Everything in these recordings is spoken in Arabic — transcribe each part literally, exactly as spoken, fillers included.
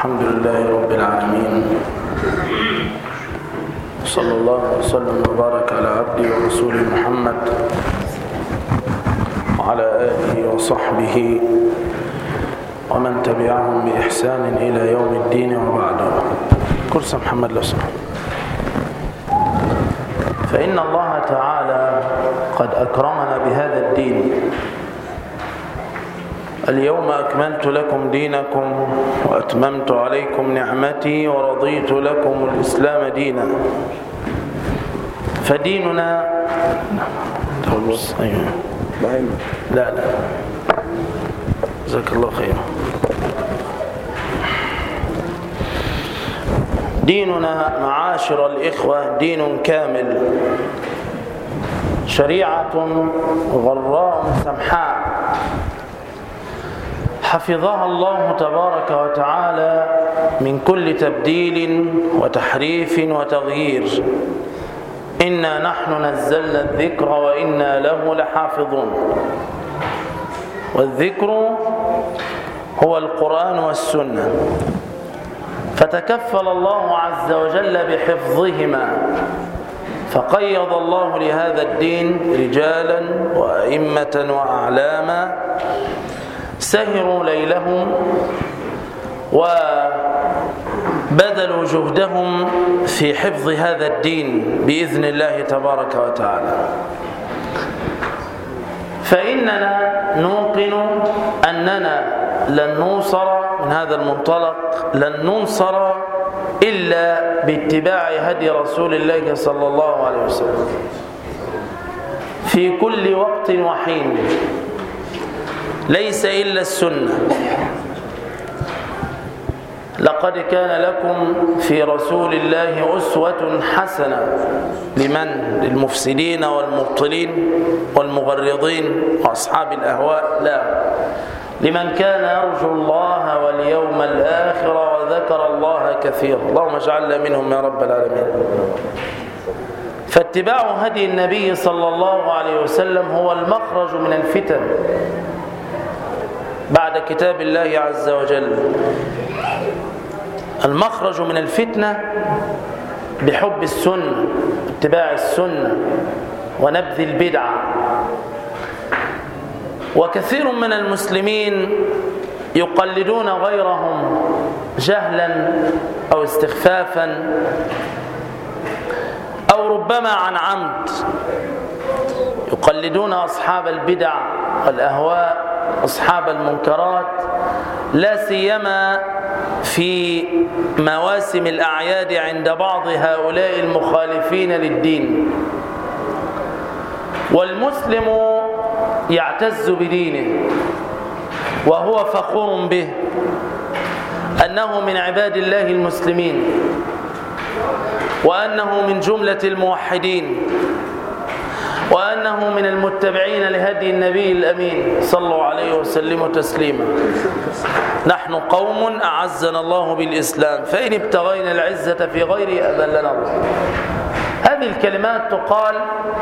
الحمد لله رب العالمين، صلى الله وسلم وبارك على عبده ورسوله محمد وعلى آله وصحبه ومن تبعهم بإحسان إلى يوم الدين وبعد. كرسي محمد لسه. فإن الله تعالى قد أكرمنا بهذا الدين. اليوم أكملت لكم دينكم وأتممت عليكم نعمتي ورضيت لكم الإسلام دينا. فديننا لا لا جزاك الله خيرا. ديننا معاشر الإخوة دين كامل، شريعة غراء سمحاء حفظها الله تبارك وتعالى من كل تبديل وتحريف وتغيير. إنا نحن نزلنا الذكر وإنا له لحافظون. والذكر هو القرآن والسنة، فتكفل الله عز وجل بحفظهما، فقيض الله لهذا الدين رجالا وأئمة وأعلاما سهروا ليلهم وبذلوا جهدهم في حفظ هذا الدين بإذن الله تبارك وتعالى. فإننا نوقن أننا لن ننصر من هذا المنطلق، لن ننصر إلا باتباع هدي رسول الله صلى الله عليه وسلم في كل وقت وحين، ليس إلا السنة. لقد كان لكم في رسول الله أسوة حسنة لمن؟ للمفسدين والمبطلين والمغرضين وأصحاب الأهواء؟ لا، لمن كان يرجو الله واليوم الآخر وذكر الله كثيرا. اللهم اجعلنا منهم يا رب العالمين. فاتباع هدي النبي صلى الله عليه وسلم هو المخرج من الفتن بعد كتاب الله عز وجل. المخرج من الفتنة بحب السنة، اتباع السنة ونبذ البدعة. وكثير من المسلمين يقلدون غيرهم جهلا أو استخفافا أو ربما عن عمد، يقلدون أصحاب البدع والأهواء، أصحاب المنكرات، لا سيما في مواسم الأعياد عند بعض هؤلاء المخالفين للدين. والمسلم يعتز بدينه وهو فخور به أنه من عباد الله المسلمين، وأنه من جملة الموحدين، وأنه من المتبعين لهدي النبي الأمين صلوا عليه وسلموا تسليما. نحن قوم أعزنا الله بالإسلام، فإن ابتغينا العزة في غيره أذلنا الله. هذه الكلمات تقال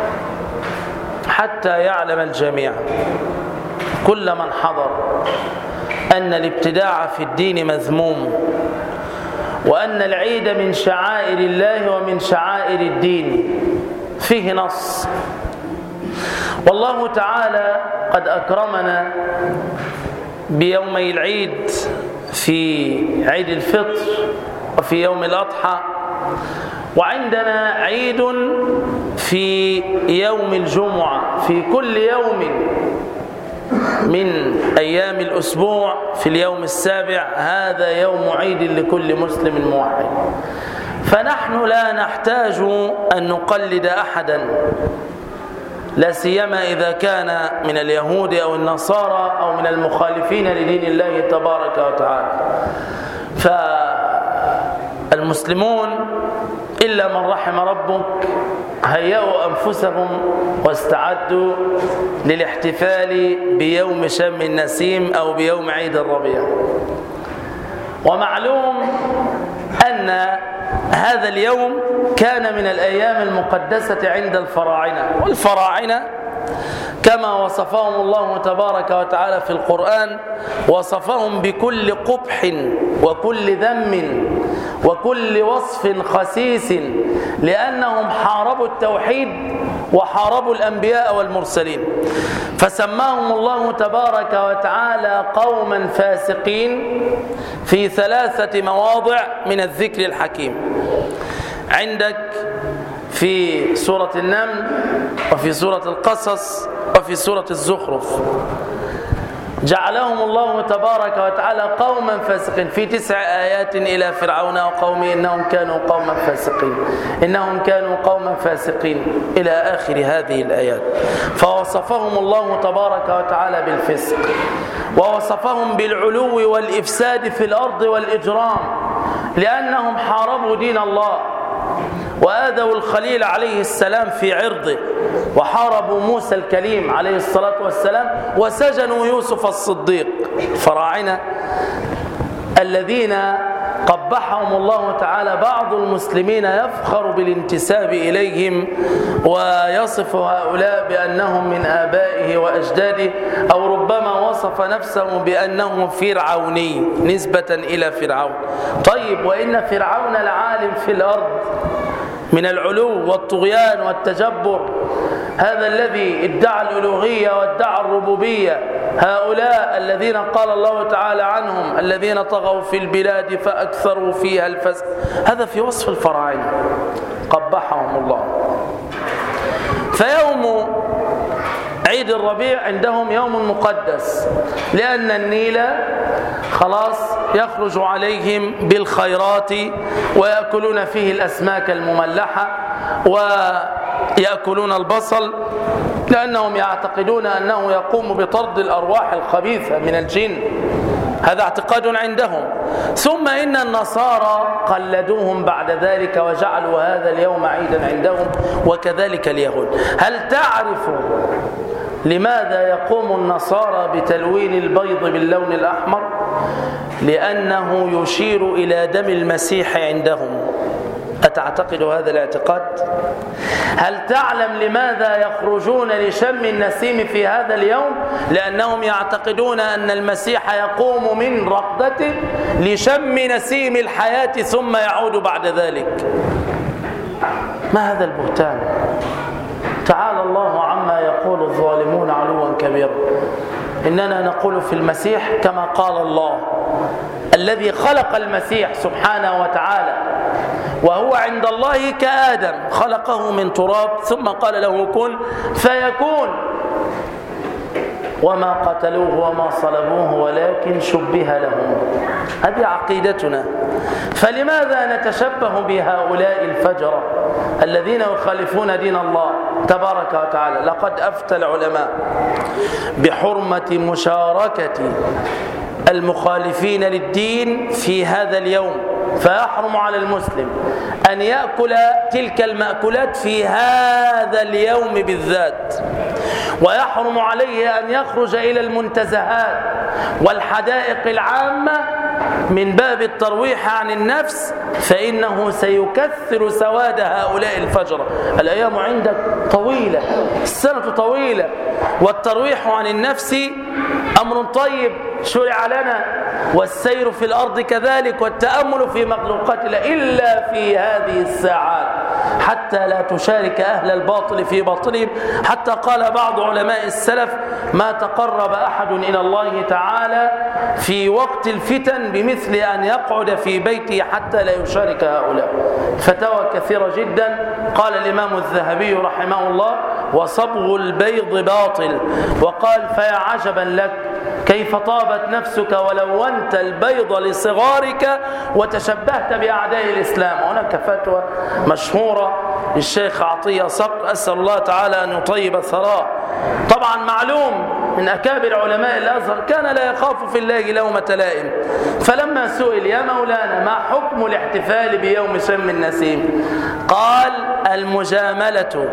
حتى يعلم الجميع، كل من حضر، أن الابتداع في الدين مذموم، وأن العيد من شعائر الله ومن شعائر الدين، فيه نص. والله تعالى قد أكرمنا بيومي العيد، في عيد الفطر وفي يوم الأضحى، وعندنا عيد في يوم الجمعة. في كل يوم من أيام الأسبوع في اليوم السابع هذا يوم عيد لكل مسلم موحد. فنحن لا نحتاج أن نقلد أحدا، لا سيما إذا كان من اليهود أو النصارى أو من المخالفين لدين الله تبارك وتعالى. فالمسلمون إلا من رحم ربك هيئوا أنفسهم واستعدوا للاحتفال بيوم شم النسيم أو بيوم عيد الربيع. ومعلوم أن هذا اليوم كان من الأيام المقدسة عند الفراعنة، والفراعنة كما وصفهم الله تبارك وتعالى في القرآن، وصفهم بكل قبح وكل ذم وكل وصف خسيس، لأنهم حاربوا التوحيد وحاربوا الأنبياء والمرسلين، فسماهم الله تبارك وتعالى قوما فاسقين في ثلاثة مواضع من الذكر الحكيم. عندك في سورة النمل، وفي سورة القصص، وفي سورة الزخرف، جعلهم الله تبارك وتعالى قوما فاسقين في تسع آيات إلى فرعون وقومه إنهم كانوا قوما فاسقين إنهم كانوا قوما فاسقين إلى آخر هذه الآيات. فوصفهم الله تبارك وتعالى بالفسق، ووصفهم بالعلو والإفساد في الأرض والإجرام، لأنهم حاربوا دين الله وآذوا الخليل عليه السلام في عرضه، وحاربوا موسى الكليم عليه الصلاة والسلام، وسجنوا يوسف الصديق. فراعنة الذين قبحهم الله تعالى بعض المسلمين يفخر بالانتساب إليهم ويصف هؤلاء بأنهم من آبائه وأجداده، أو ربما وصف نفسه بأنه فرعوني نسبة إلى فرعون. طيب، وإن فرعون العالم في الأرض من العلو والطغيان والتجبر، هذا الذي ادعى الألوهية وادعى الربوبية، هؤلاء الذين قال الله تعالى عنهم الذين طغوا في البلاد فأكثروا فيها الفساد، هذا في وصف الفراعنة قبحهم الله. فيوم عيد الربيع عندهم يوم مقدس، لأن النيل خلاص يخرج عليهم بالخيرات، ويأكلون فيه الأسماك المملحة، ويأكلون البصل، لأنهم يعتقدون أنه يقوم بطرد الأرواح الخبيثة من الجن، هذا اعتقاد عندهم. ثم إن النصارى قلدوهم بعد ذلك وجعلوا هذا اليوم عيدا عندهم، وكذلك اليهود. هل تعرف لماذا يقوم النصارى بتلوين البيض باللون الأحمر؟ لأنه يشير إلى دم المسيح عندهم. أتعتقد هذا الاعتقاد؟ هل تعلم لماذا يخرجون لشم النسيم في هذا اليوم؟ لأنهم يعتقدون أن المسيح يقوم من رقدته لشم نسيم الحياة ثم يعود بعد ذلك. ما هذا البهتان؟ تعالى الله عما يقول الظالمون علوا كبيرا. إننا نقول في المسيح كما قال الله، الذي خلق المسيح سبحانه وتعالى، وهو عند الله كآدم، خلقه من تراب ثم قال له كن فيكون، وما قتلوه وما صلبوه ولكن شبه لهم. هذه عقيدتنا. فلماذا نتشبه بهؤلاء الفجرة الذين يخالفون دين الله تبارك وتعالى؟ لقد أفتى العلماء بحرمة مشاركة المخالفين للدين في هذا اليوم، فيحرم على المسلم أن يأكل تلك المأكولات في هذا اليوم بالذات، ويحرم عليه أن يخرج إلى المنتزهات والحدائق العامة من باب الترويح عن النفس، فإنه سيكثر سواد هؤلاء الفجرة. الأيام عندك طويلة، السنة طويلة، والترويح عن النفس أمر طيب شرع لنا، والسير في الأرض كذلك، والتأمل في مخلوقات الله، إلا في هذه الساعات حتى لا تشارك أهل الباطل في باطلهم. حتى قال بعض علماء السلف: ما تقرب أحد إلى الله تعالى في وقت الفتن بمثل أن يقعد في بيته حتى لا يشارك هؤلاء. فتاوى كثيرة جدا. قال الإمام الذهبي رحمه الله: وصبغ البيض باطل. وقال: فيا عجبا لك كيف طابت نفسك ولونت البيض لصغارك وتشبهت بأعداء الإسلام. هناك فتوى مشهورة للشيخ عطية صقر، أسأل الله تعالى أن يطيب ثراه. طبعا معلوم من أكابر علماء الأزهر كان لا يخاف في الله لومة لائم، فلما سئل: يا مولانا ما حكم الاحتفال بيوم شم النسيم؟ قال: المجاملة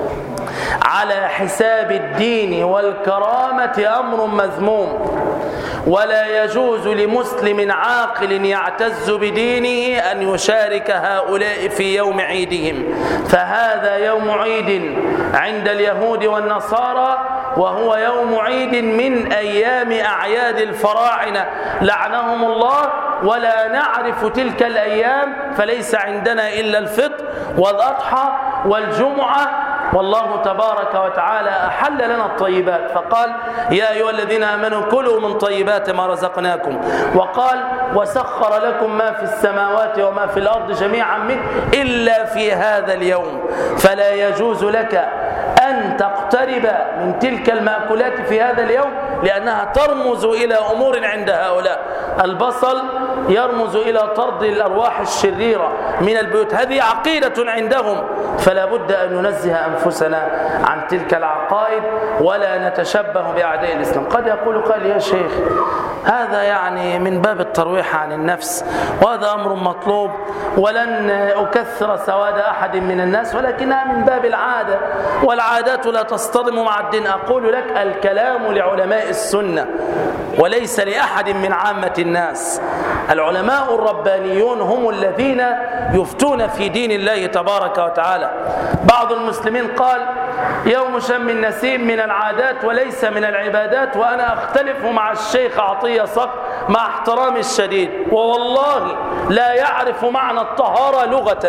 على حساب الدين والكرامة أمر مذموم، ولا يجوز لمسلم عاقل يعتز بدينه أن يشارك هؤلاء في يوم عيدهم، فهذا يوم عيد عند اليهود والنصارى، وهو يوم عيد من أيام أعياد الفراعنة لعنهم الله، ولا نعرف تلك الأيام، فليس عندنا إلا الفطر والأضحى والجمعة، والله تبارك وتعالى أحل لنا الطيبات فقال يا أيها الذين آمنوا كلوا من طيبات ما رزقناكم، وقال وسخر لكم ما في السماوات وما في الأرض جميعا منه إلا في هذا اليوم، فلا يجوز لك أن تقترب من تلك المأكولات في هذا اليوم لأنها ترمز إلى أمور عند هؤلاء. البصل يرمز إلى طرد الأرواح الشريرة من البيوت، هذه عقيدة عندهم، فلا بد أن ننزه أنفسنا عن تلك العقائد ولا نتشبه بأعداء الإسلام. قد يقول قال يا شيخ هذا يعني من باب الترويح عن النفس، وهذا أمر مطلوب، ولن أكثر سواد أحد من الناس، ولكنها من باب العادة، والعادات لا تصطدم مع الدين. أقول لك الكلام لعلماء السنة وليس لأحد من عامة الناس. العلماء الربانيون هم الذين يفتون في دين الله تبارك وتعالى. بعض المسلمين قال يوم شم النسيم من العادات وليس من العبادات، وأنا أختلف مع الشيخ عطية صقر مع احترامي الشديد، ووالله لا يعرف معنى الطهارة لغة.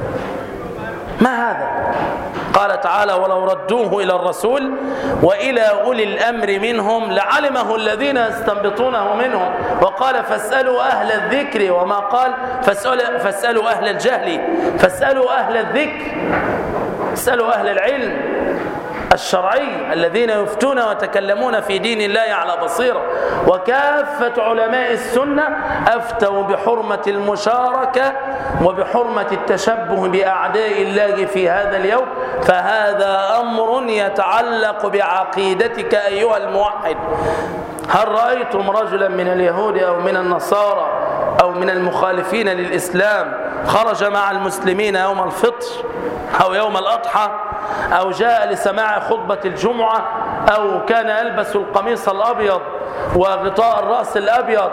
ما هذا؟ قال تعالى ولو ردوه إلى الرسول وإلى أولي الأمر منهم لعلمه الذين يستنبطونه منهم، وقال فاسألوا أهل الذكر، وما قال فاسألوا, فاسألوا أهل الجهل، فاسألوا أهل الذكر، اسألوا أهل العلم الشرعي الذين يفتون ويتكلمون في دين الله على بصيرة. وكافة علماء السنة أفتوا بحرمة المشاركة وبحرمة التشبه بأعداء الله في هذا اليوم، فهذا أمر يتعلق بعقيدتك أيها الموحد. هل رأيتم رجلا من اليهود أو من النصارى أو من المخالفين للإسلام خرج مع المسلمين يوم الفطر أو يوم الأضحى أو جاء لسماع خطبة الجمعة أو كان يلبس القميص الأبيض وغطاء الرأس الأبيض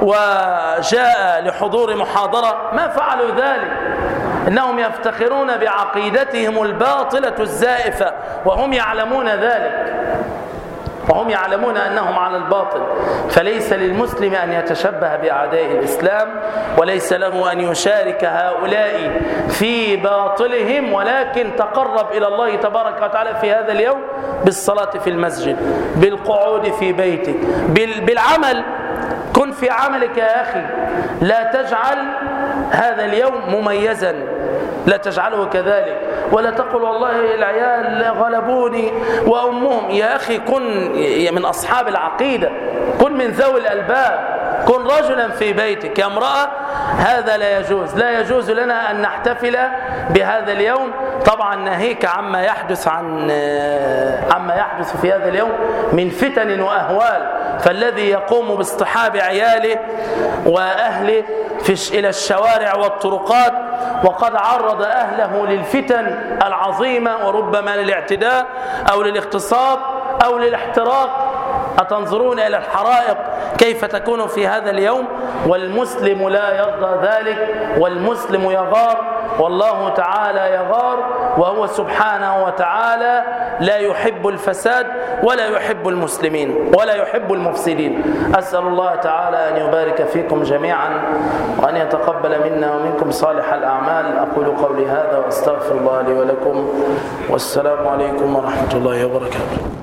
وجاء لحضور محاضرة؟ ما فعلوا ذلك. إنهم يفتخرون بعقيدتهم الباطلة الزائفة وهم يعلمون ذلك، وهم يعلمون أنهم على الباطل. فليس للمسلم أن يتشبه بأعداء الإسلام، وليس له أن يشارك هؤلاء في باطلهم، ولكن تقرب إلى الله تبارك وتعالى في هذا اليوم بالصلاة في المسجد، بالقعود في بيتك، بالعمل. كن في عملك يا أخي، لا تجعل هذا اليوم مميزا، لا تجعله كذلك، ولا تقل والله العيال غلبوني وأمهم. يا أخي كن من أصحاب العقيدة، كن من ذوي الألباب، كن رجلا في بيتك. يا امرأة هذا لا يجوز، لا يجوز لنا أن نحتفل بهذا اليوم. طبعا ناهيك عما يحدث عن عما يحدث في هذا اليوم من فتن وأهوال، فالذي يقوم باصطحاب عياله وأهله في إلى الشوارع والطرقات وقد عرض أهله للفتن العظيمة وربما للاعتداء أو للاغتصاب أو للاحتراق. أتنظرون إلى الحرائق كيف تكون في هذا اليوم؟ والمسلم لا يرضى ذلك، والمسلم يغار، والله تعالى يغار، وهو سبحانه وتعالى لا يحب الفساد ولا يحب المسلمين ولا يحب المفسدين. أسأل الله تعالى أن يبارك فيكم جميعا وأن يتقبل منا ومنكم صالح الأعمال. أقول قولي هذا وأستغفر الله لي ولكم، والسلام عليكم ورحمة الله وبركاته.